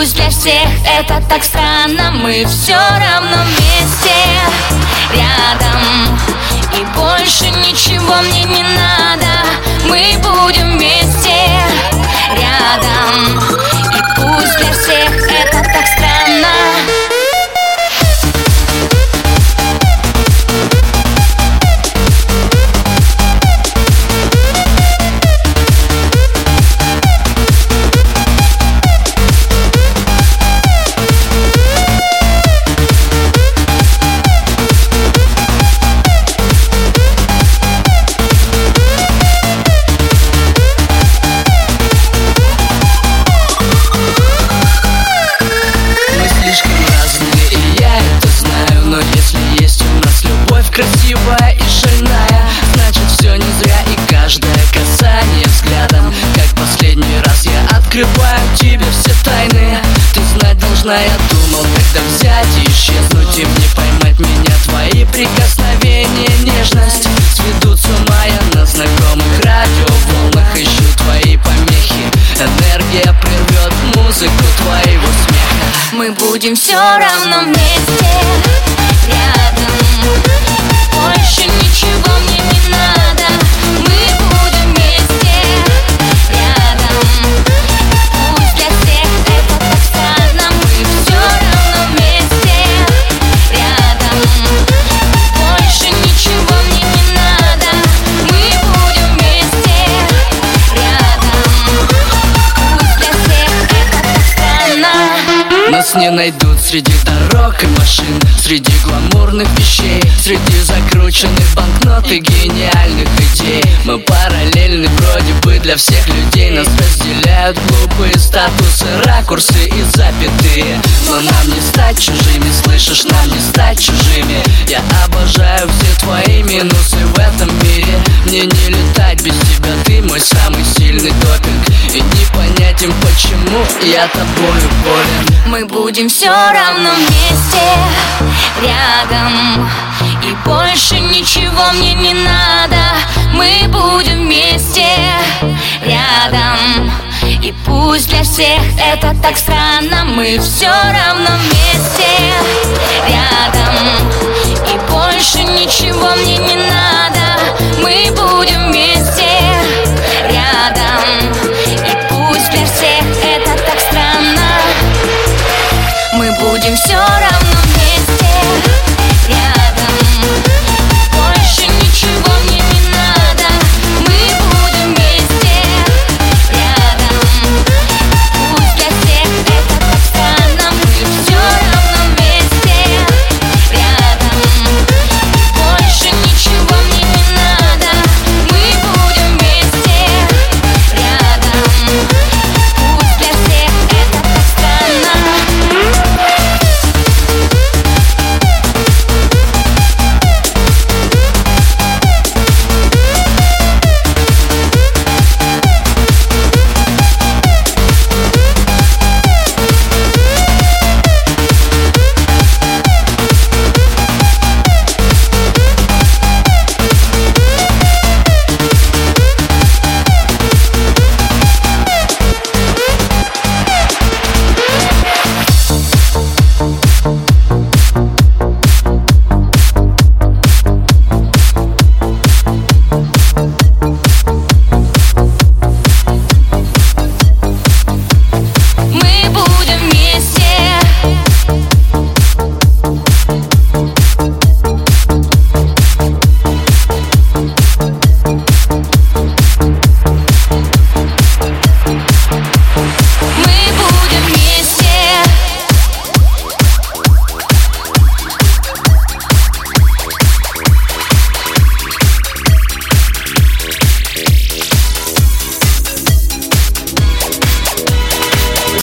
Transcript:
пусть для всех это так странно, мы все равно вместе, рядом. И больше ничего мне не надо, мы будем вместе, рядом. И пусть для всех это так странно. Красивая и шальная, значит все не зря. И каждое касание взглядом, как последний раз я открываю тебе все тайны. Ты знать должна, я думал, когда взять и исчезнуть, и мне поймать меня твои прикосновения, нежность. Сведут с ума я на знакомых радиоволнах, ищу твои помехи. Энергия прервет музыку твоего смеха. Мы будем все равно вместе, рядом. Больше ничего мне не надо, мы будем вместе, рядом. Пусть для всех это так странно, мы все равно вместе, рядом. Больше ничего мне не надо, мы будем вместе, рядом. Пусть для всех это так странно. Нас не найдут среди дорог и машин, среди гламурных вещей, среди закрученных банкнот и гениальных идей. Мы параллельны вроде бы для всех людей, нас разделяют глупые статусы, ракурсы и запятые. Но нам не стать чужими, слышишь, нам не стать чужими. Я обожаю все твои минусы в этом мире. Мне не летать без тебя, ты мой самый сильный допинг. И непонятен, почему я тобою болен. Мы будем все равно вместе, рядом. И больше ничего мне не надо, мы будем вместе, рядом. И пусть для всех это так странно, мы все равно вместе.